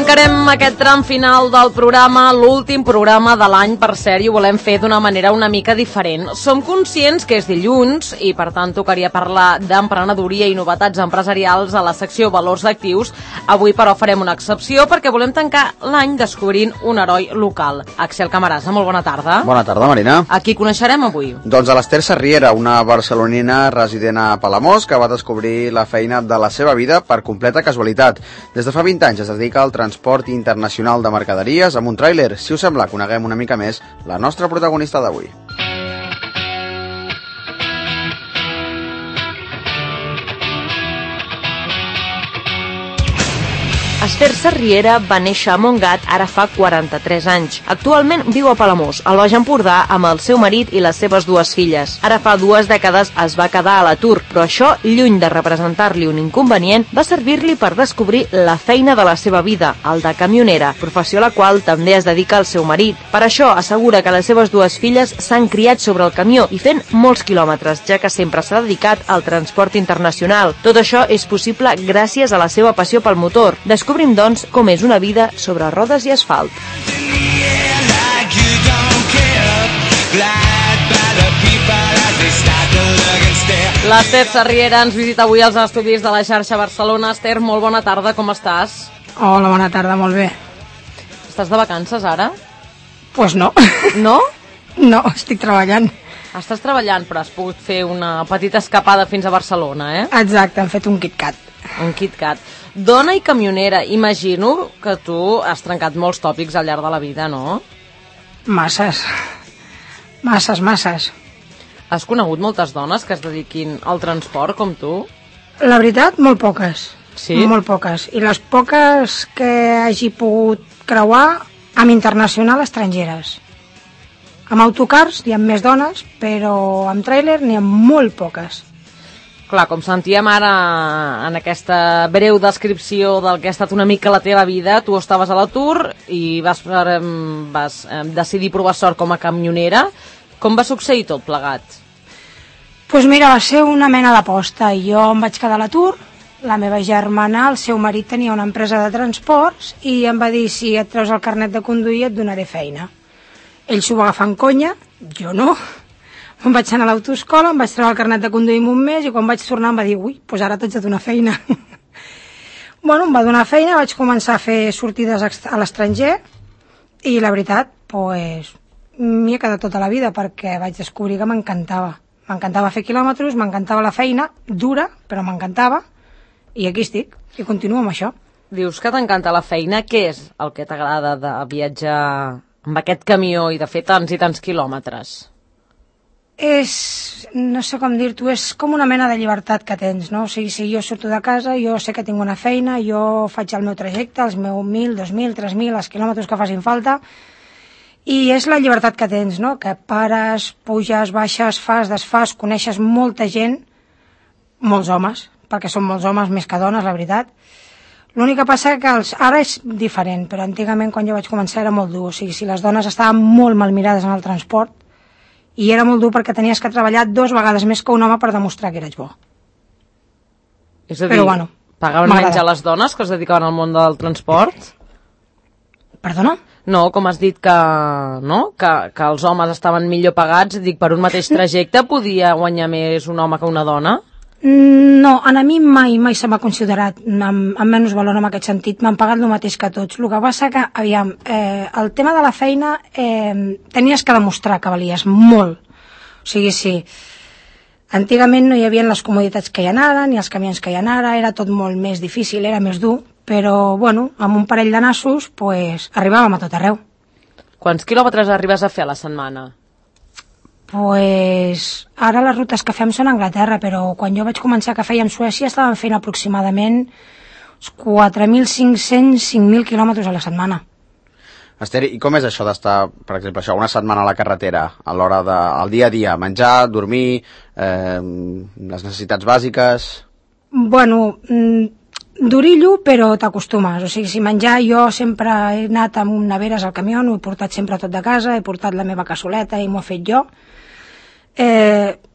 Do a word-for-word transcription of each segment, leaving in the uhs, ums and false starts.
Tancarem aquest tram final del programa, l'últim programa de l'any, per cert, i ho volem fer d'una manera una mica diferent. Som conscients que és dilluns i, per tant, tocaria parlar d'emprenedoria i novetats empresarials a la secció Valors d'actius. Avui, però, farem una excepció perquè volem tancar l'any descobrint un heroi local. Axel Camarasa, molt bona tarda. Bona tarda, Marina. A qui coneixerem avui? Doncs a l'Ester Sarriera, una barcelonina resident a Palamós que va descobrir la feina de la seva vida per completa casualitat. Des de fa vint anys es dedica al transport internacional de mercaderies amb un tràiler. Si us sembla, coneguem una mica més la nostra protagonista d'avui. Ester Sarriera va néixer a Montgat ara fa quaranta-tres anys. Actualment viu a Palamós, al Baix Empordà, amb el seu marit i les seves dues filles. Ara fa dues dècades es va quedar a l'atur, però això, lluny de representar-li un inconvenient, va servir-li per descobrir la feina de la seva vida, el de camionera, professió a la qual també es dedica el seu marit. Per això assegura que les seves dues filles s'han criat sobre el camió i fent molts quilòmetres, ja que sempre s'ha dedicat al transport internacional. Tot això és possible gràcies a la seva passió pel motor. Descobrim, doncs, com és una vida sobre rodes i asfalt. L'Ester Sarriera ens visita avui als estudis de la xarxa Barcelona. Ester, molt bona tarda, com estàs? Hola, bona tarda, molt bé. Estàs de vacances ara? Pues no. No? No, estic treballant. Estàs treballant, però has pogut fer una petita escapada fins a Barcelona, eh? Exacte, hem fet un KitKat. Un KitKat. Dona i camionera, imagino que tu has trencat molts tòpics al llarg de la vida, no? Masses. Masses, masses. Has conegut moltes dones que es dediquin al transport com tu? La veritat, molt poques. Sí? Molt poques. I les poques que hagi pogut creuar amb internacional estrangeres. Amb autocars hi ha més dones, però amb tràiler n'hi ha molt poques. Clar, com sentíem ara en aquesta breu descripció del que ha estat una mica la teva vida, tu estaves a l'atur i vas, vas decidir provar sort com a camionera. Com va succeir tot plegat? Doncs pues mira, va ser una mena d'aposta. Jo em vaig quedar a l'atur, la meva germana, el seu marit tenia una empresa de transports i em va dir: si et treus el carnet de conduir et donaré feina. Ell s'ho va agafar en conya, jo no. Em vaig anar a l'autoescola, em vaig treure el carnet de conduir en un mes i quan vaig tornar em va dir: ui, doncs ara t'haig de donar feina. Bueno, em va donar feina, vaig començar a fer sortides a l'estranger i la veritat, doncs, m'hi he quedat tota la vida perquè vaig descobrir que m'encantava. M'encantava fer quilòmetres, m'encantava la feina, dura, però m'encantava, i aquí estic, i continuo amb això. Dius que t'encanta la feina, què és el que t'agrada de viatjar amb aquest camió i de fer tants i tants quilòmetres? És, no sé com dir-t'ho, és com una mena de llibertat que tens, no? O sigui, si jo surto de casa, jo sé que tinc una feina, jo faig el meu trajecte, els meus mil, dos mil, tres mil, els quilòmetres que facin falta, i és la llibertat que tens, no? Que pares, puges, baixes, fas, desfas, coneixes molta gent, molts homes, perquè són molts homes més que dones, la veritat. L'únic que passa que els, ara és diferent, però antigament quan jo vaig començar era molt dur, o sigui, si les dones estaven molt mal mirades en el transport, i era molt dur perquè tenies que treballar dues vegades més que un home per demostrar que eres bo. És a dir, però, bueno, pagaven menys a les dones que es dedicaven al món del transport? Perdona? No, com has dit que, no? que, que els homes estaven millor pagats, dic, per un mateix trajecte podia guanyar més un home que una dona? No, a mi mai, mai se m'ha considerat amb, amb menys valor en aquest sentit, m'han pagat el mateix que tots. El que passa que, aviam, eh, el tema de la feina eh, tenies que demostrar que valies molt. O sigui, sí, antigament no hi havia les comoditats que hi ha ara, ni els camions que hi ha ara, era tot molt més difícil, era més dur, però, bueno, amb un parell de nassos, pues, arribàvem a tot arreu. Quants quilòmetres arribes a fer a la setmana? Pues ara les rutes que fem són a Anglaterra, però quan jo vaig començar que fèiem Suècia estàvem fent aproximadament quatre mil cinc-cents, cinc mil quilòmetres a la setmana. Esther, i com és això d'estar, per exemple, això, una setmana a la carretera, a l'hora de, al dia a dia, menjar, dormir, eh, les necessitats bàsiques? Bueno, durillo, però t'acostumes. O sigui, si menjar, jo sempre he anat amb neveres al camió, ho he portat sempre tot de casa, he portat la meva cassoleta i m'ho he fet jo. Eh,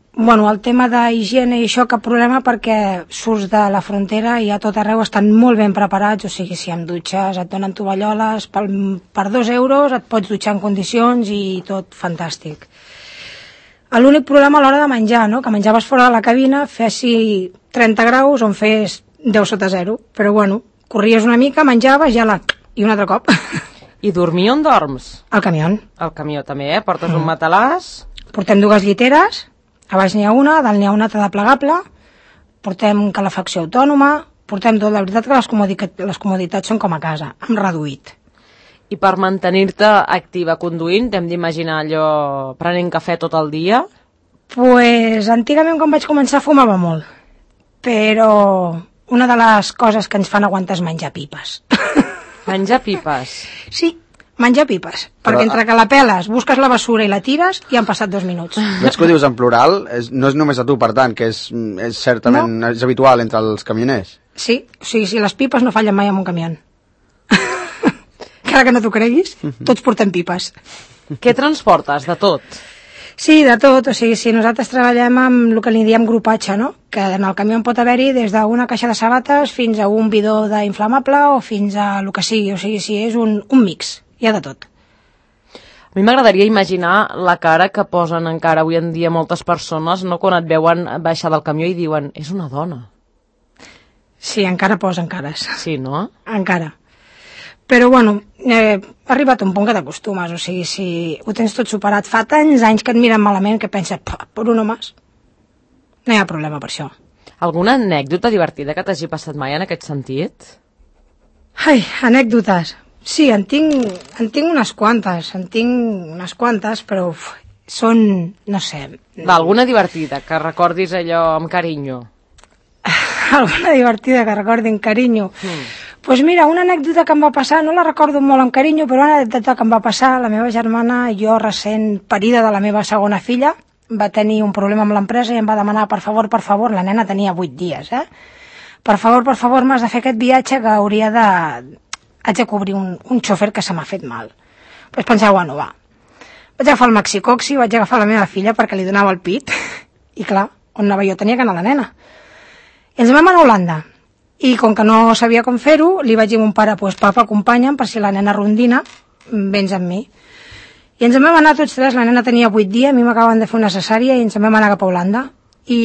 Bueno, el tema d'higiene i això, cap problema, perquè surts de la frontera i a tot arreu estan molt ben preparats, o sigui, si em dutxes, et donen tovalloles, per, per dos euros et pots dutxar en condicions i tot fantàstic. L'únic problema a l'hora de menjar, no?, que menjaves fora de la cabina, fessi trenta graus on fes deu sota zero, però bueno, corries una mica, menjaves, ja la... i un altre cop. I dormir on dorms? Al camió. Al camió també, eh? Portes mm. un matalàs... Portem dues lliteres, a baix n'hi ha una, a dalt n'hi ha una altra de plegable, portem calefacció autònoma, portem tot. La veritat que les, comoditat, les comoditats són com a casa, hem reduït. I per mantenir-te activa conduint, t'hem d'imaginar allò prenent cafè tot el dia? Pues antigament quan vaig començar fumava molt, però una de les coses que ens fan aguantar és menjar pipes. Menjar pipes? Sí. Menjar pipes, però, perquè entre que la peles, busques la bessura i la tires, i han passat dos minuts. Veig que ho dius en plural, és, no és només a tu, per tant, que és, és certament no. és habitual entre els camioners. Sí, o sigui, si les pipes no fallen mai en un camió. Encara que no t'ho creguis, tots portem pipes. Què transportes, de tot? Sí, de tot, o sigui, si nosaltres treballem amb el que li diem grupatge, no?, que en el camió pot haver-hi des d'una caixa de sabates fins a un bidó d'inflamable o fins a el que sigui, o sigui, si és un, un mix. Hi ha de tot. A mi m'agradaria imaginar la cara que posen encara avui en dia moltes persones, no, quan et veuen baixar del camió i diuen, és una dona. Sí, encara posen cares. Sí, no? Encara. Però, bueno, eh, ha arribat un punt que t'acostumes, o sigui, si ho tens tot superat, fa tants anys que et miren malament que penses, per un home, no hi ha problema per això. Alguna anècdota divertida que t'hagi passat mai en aquest sentit? Ai, anècdotes... Sí, en tinc, en tinc unes quantes, en tinc unes quantes, però uf, són, no sé... Va, alguna divertida, que recordis allò amb carinyo. Alguna divertida que recordi amb carinyo? Doncs mm. pues mira, una anècdota que em va passar, no la recordo molt amb carinyo, però una anècdota que em va passar, la meva germana, jo recent parida de la meva segona filla, va tenir un problema amb l'empresa i em va demanar, per favor, per favor, la nena tenia vuit dies, eh? Per favor, per favor, m'has de fer aquest viatge que hauria de... haig de cobrir un, un xòfer que se m'ha fet mal. Vaig pensar, bueno, va. Vaig agafar el maxicoxi, vaig agafar la meva filla perquè li donava el pit, i clar, on anava jo tenia que anar la nena. I ens vam anar a Holanda, i com que no sabia com fer-ho, li vaig dir a mon pare, pues, papa, acompanya'm per si la nena rondina, vens amb mi. I ens vam anar tots tres, la nena tenia vuit dies, a mi m'acaben de fer una cesària i ens vam anar cap a Holanda. I,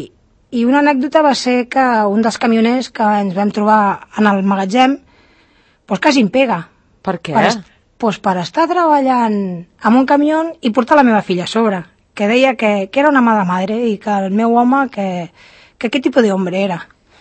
i una anècdota va ser que un dels camioners que ens vam trobar en el magatzem pues quasi em pega. Per què? Per, pues per estar treballant amb un camió i portar la meva filla a sobre, que deia que, que era una mala madre i que el meu home, que, que aquest tipus d'hombre era.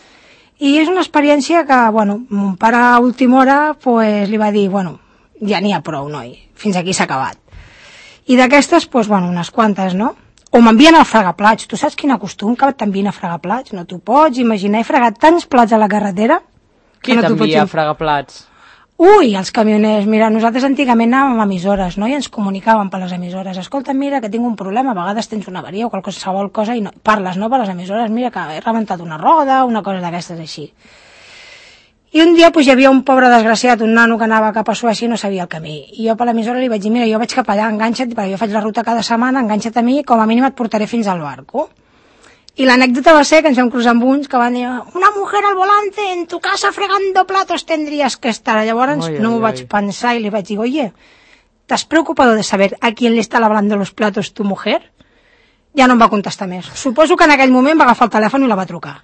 I és una experiència que, bueno, mon pare a última hora pues, li va dir, bueno, ja n'hi ha prou, noi, fins aquí s'ha acabat. I d'aquestes, pues, bueno, unes quantes, no? O m'envien al fregaplats. Tu saps quin costum que t'envien a fregar plats? No t'ho pots imaginar. He fregat tants plats a la carretera. Qui no t'envia a fregar plats? Ui, els camioners, mira, nosaltres antigament anàvem a emissores, no?, i ens comunicàvem per les emissores. Escolta, mira, que tinc un problema, a vegades tens una avaria o qualsevol cosa i no, parles, no?, per les emissores, mira, que he rebentat una roda, una cosa d'aquestes així. I un dia, pues, hi havia un pobre desgraciat, un nano que anava cap a Suècia i no sabia el camí. I jo per l'emissora li vaig dir, mira, jo vaig cap allà, enganxa't, perquè jo faig la ruta cada setmana, enganxa't a mi, com a mínim et portaré fins al barco. I l'anècdota va ser que ens vam cruzar amb uns que van dir, una mujer al volante en tu casa fregando platos tendrías que estar. Llavors ai, no m'ho vaig pensar i li vaig dir, oye, ¿t'has preocupado de saber a quién le está lavando los platos tu mujer? Ja no em va contestar més. Suposo que en aquell moment va agafar el telèfon i la va trucar.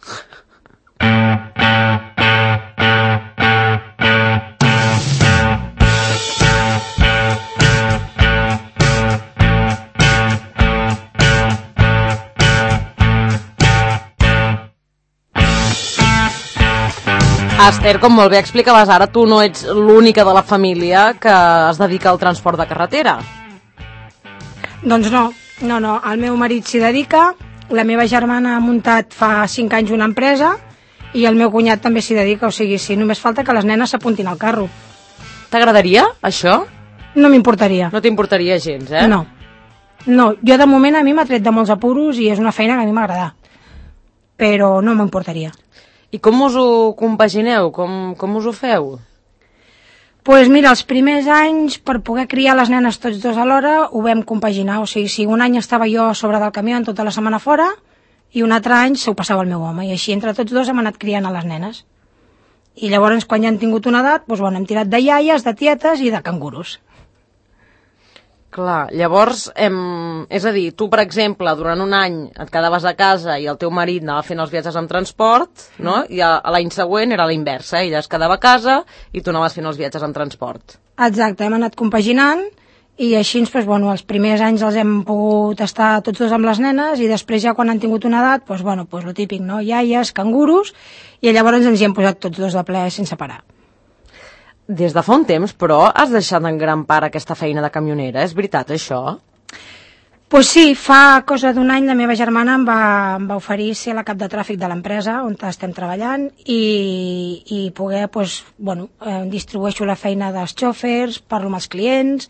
Esther, com molt bé explicaves ara, tu no ets l'única de la família que es dedica al transport de carretera. Doncs no, no, no. El meu marit s'hi dedica, la meva germana ha muntat fa cinc anys una empresa i el meu cunyat també s'hi dedica, o sigui, sí, només falta que les nenes s'apuntin al carro. T'agradaria, això? No m'importaria. No t'importaria gens, eh? No. No, jo de moment a mi m'ha tret de molts apuros i és una feina que a mi m'agrada. Però no m'importaria. I com us ho compagineu? Com, com us ho feu? Pues mira, els primers anys, per poder criar les nenes tots dos alhora, ho vam compaginar. O sigui, si un any estava jo a sobre del camió tota la setmana fora, i un altre any s'ho passava el meu home. I així entre tots dos hem anat criant a les nenes. I llavors, quan ja han tingut una edat, doncs, bueno, hem tirat de iaies, de tietes i de cangurus. Clar, llavors, hem... és a dir, tu, per exemple, durant un any et quedaves a casa i el teu marit anava fent els viatges amb transport, no? I a, a l'any següent era la inversa, ella es quedava a casa i tu anaves fent els viatges amb transport. Exacte, hem anat compaginant i així, doncs, bueno, els primers anys els hem pogut estar tots dos amb les nenes i després ja quan han tingut una edat, doncs, bueno, doncs, lo típic, no? Iaies, cangurus, i llavors ens hi hem posat tots dos de ple sense parar. Des de fa un temps, però, has deixat en gran part aquesta feina de camionera, és veritat això? Pues sí, fa cosa d'un any la meva germana em va, em va oferir ser la cap de tràfic de l'empresa on estem treballant i, i poder, pues, bueno, eh, distribueixo la feina dels xòfers, parlo amb els clients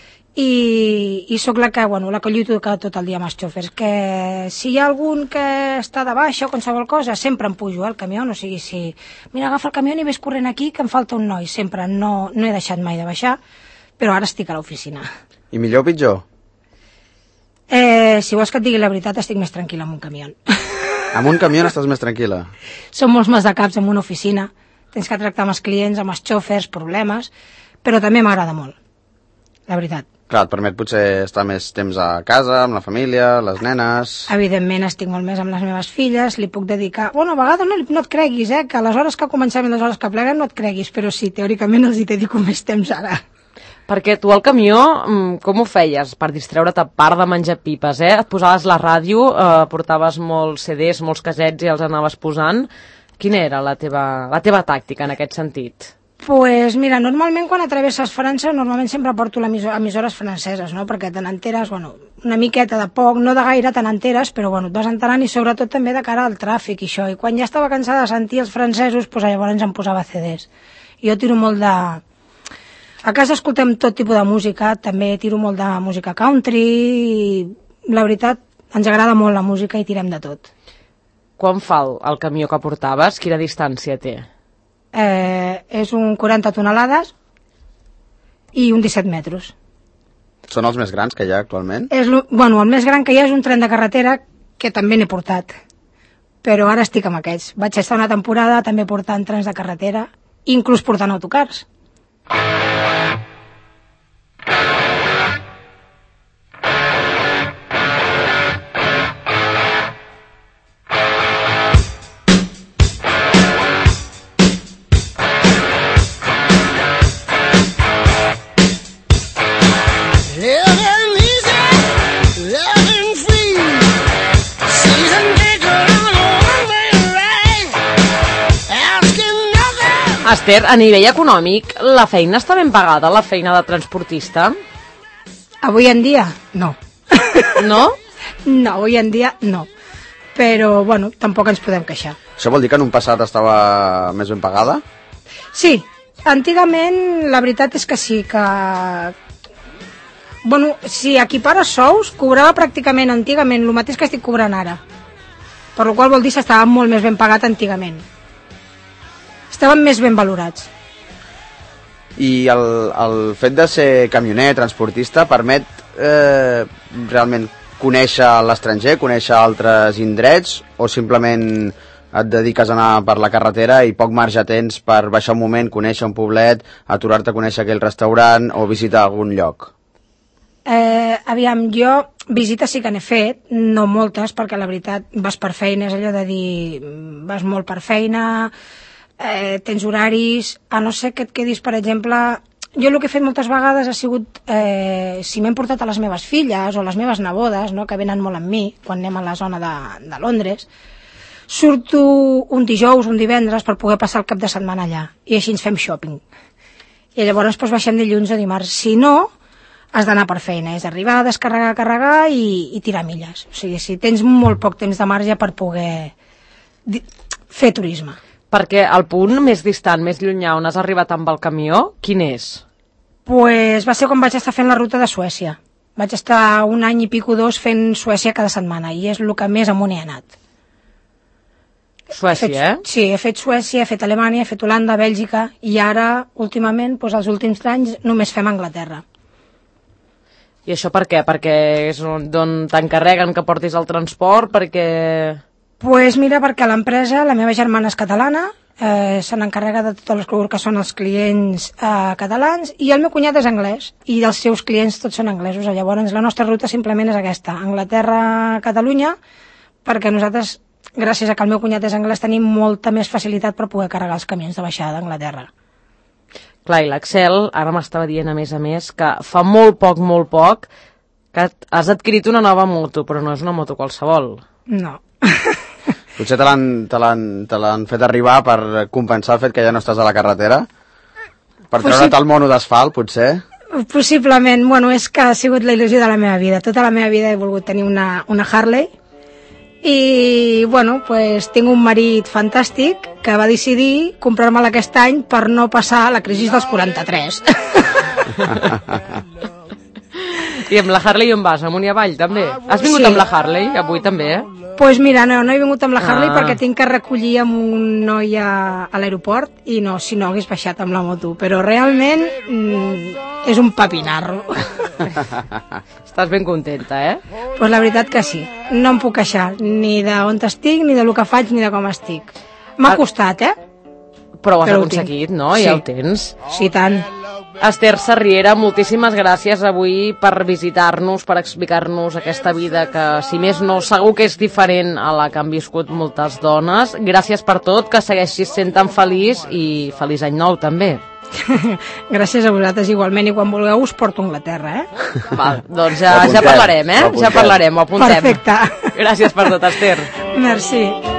i, i sóc la que, bueno, la que lluito tot el dia amb els xòfers, que si hi ha algun que està de baixa o qualsevol cosa, sempre em pujo al camió, o sigui, si mira, agafa el camió i ves corrent aquí que em falta un noi, sempre, no, no he deixat mai de baixar, però ara estic a l'oficina. I millor o pitjor? Eh, si vols que et digui la veritat, estic més tranquil·la amb un camió. Amb un camió estàs més tranquil·la? Són molts més de caps en una oficina, tens que tractar amb els clients, amb els xòfers, problemes, però també m'agrada molt, la veritat. Clar, et permet potser estar més temps a casa, amb la família, les nenes... Evidentment estic molt més amb les meves filles, li puc dedicar... Bueno, a vegades no, no et creguis, eh, que a les hores que comencem i les hores que pleguem no et creguis, però sí, teòricament els hi dedico més temps ara. Perquè tu al camió, com ho feies per distreure't a part de menjar pipes, eh? Et posaves la ràdio, eh, portaves molts C Ds, molts casets i els anaves posant. Quina era la teva, la teva tàctica en aquest sentit? Pues mira, normalment quan atravesses França normalment sempre porto les emissores franceses, no? Perquè te n'enteres, bueno, una miqueta de poc, no de gaire te n'enteres, però bueno, et vas enterant i sobretot també de cara al tràfic i això. I quan ja estava cansada de sentir els francesos, pues llavors em posava C Ds. Jo tiro molt de... A casa escoltem tot tipus de música, també tiro molt de música country i la veritat ens agrada molt la música i tirem de tot. Quan fa el, el camió que portaves? Quina distància té? Eh, és un quaranta tonelades i un disset metres. Són els més grans que hi ha actualment? És lo, bueno, el més gran que hi ha és un tren de carretera que també n'he portat, però ara estic amb aquests. Vaig estar una temporada també portant trens de carretera, inclús portant autocars. Esther, a nivell econòmic, la feina està ben pagada, la feina de transportista? Avui en dia, no. No? No, avui en dia, no. Però, bueno, tampoc ens podem queixar. Això vol dir que en un passat estava més ben pagada? Sí, antigament la veritat és que sí, que... Bueno, si equipares sous, cobrava pràcticament antigament el mateix que estic cobrant ara. Per la qual vol dir que estava molt més ben pagat antigament. Estaven més ben valorats. I el, el fet de ser camioner, transportista, permet eh, realment conèixer l'estranger, conèixer altres indrets, o simplement et dediques a anar per la carretera i poc marge tens per baixar un moment, conèixer un poblet, aturar-te a conèixer aquell restaurant o visitar algun lloc? Eh, aviam, jo visites sí que n'he fet, no moltes, perquè la veritat vas per feina, és allò de dir, vas molt per feina... Eh, tens horaris, a no ser que et quedis, per exemple, jo el que he fet moltes vegades ha sigut, eh, si m'he portat a les meves filles o les meves nebodes, no, que venen molt amb mi, quan anem a la zona de, de Londres, surto un dijous, un divendres, per poder passar el cap de setmana allà, i així ens fem shopping. I llavors doncs, baixem dilluns o dimarts. Si no, has d'anar per feina, és arribar, descarregar, carregar i, i tirar milles. O sigui, si tens molt poc temps de marge per poder fer turisme. Perquè el punt més distant, més llunyà, on has arribat amb el camió, quin és? Pues va ser quan vaig estar fent la ruta de Suècia. Vaig estar un any i pico dos fent Suècia cada setmana, i és el que més amunt he anat. Suècia, eh? Sí, he fet Suècia, he fet Alemanya, he fet Holanda, Bèlgica, i ara, últimament, doncs, els últims anys, només fem Anglaterra. I això per què? Perquè és d'on t'encarreguen que portis el transport? Perquè... Doncs pues mira, perquè l'empresa, la meva germana és catalana, eh, se n'encarrega de tot el que són els clients eh, catalans, i el meu cunyat és anglès, i els seus clients tots són anglesos. Llavors, la nostra ruta simplement és aquesta, Anglaterra-Catalunya, perquè nosaltres, gràcies a que el meu cunyat és anglès, tenim molta més facilitat per poder carregar els camions de baixada d'Anglaterra. Clar, i l'Axel ara m'estava dient, a més a més, que fa molt poc, molt poc, que has adquirit una nova moto, però no és una moto qualsevol. No. Potser te l'han te l'han te l'han fet arribar per compensar el fet que ja no estàs a la carretera? Per treure't el mono d'asfalt, potser? Possiblement. Bueno, és que ha sigut la il·lusió de la meva vida. Tota la meva vida he volgut tenir una, una Harley. I, bueno, pues, tinc un marit fantàstic que va decidir comprar-me-la aquest any per no passar la crisi dels quaranta-tres. I amb la Harley on vas? Amunt i avall, també? Has vingut Sí. amb la Harley, avui també, eh? Doncs pues mira, no, no he vingut amb la Harley Ah. perquè tinc que recollir amb un noi a, a l'aeroport i no, si no hagués baixat amb la moto. Però realment mm, és un papinarro. Estàs ben contenta, eh? Doncs pues la veritat que sí. No em puc queixar ni d'on estic, ni de lo que faig, ni de com estic. M'ha Ah. costat, eh? Però ho has Però ho aconseguit, tinc. no? Sí. Ja ho tens. Sí, tant. Esther Sarriera, moltíssimes gràcies avui per visitar-nos, per explicar-nos aquesta vida que, si més no, segur que és diferent a la que han viscut moltes dones. Gràcies per tot, que segueixis sent tan feliç i feliç any nou, també. Gràcies a vosaltres igualment, i quan vulgueu us porto a Anglaterra, eh? Val, doncs ja, Ho apuntem, ja parlarem, eh? ho apuntem. Ja parlarem, ho apuntem. Perfecte. Gràcies per tot, Esther. Merci.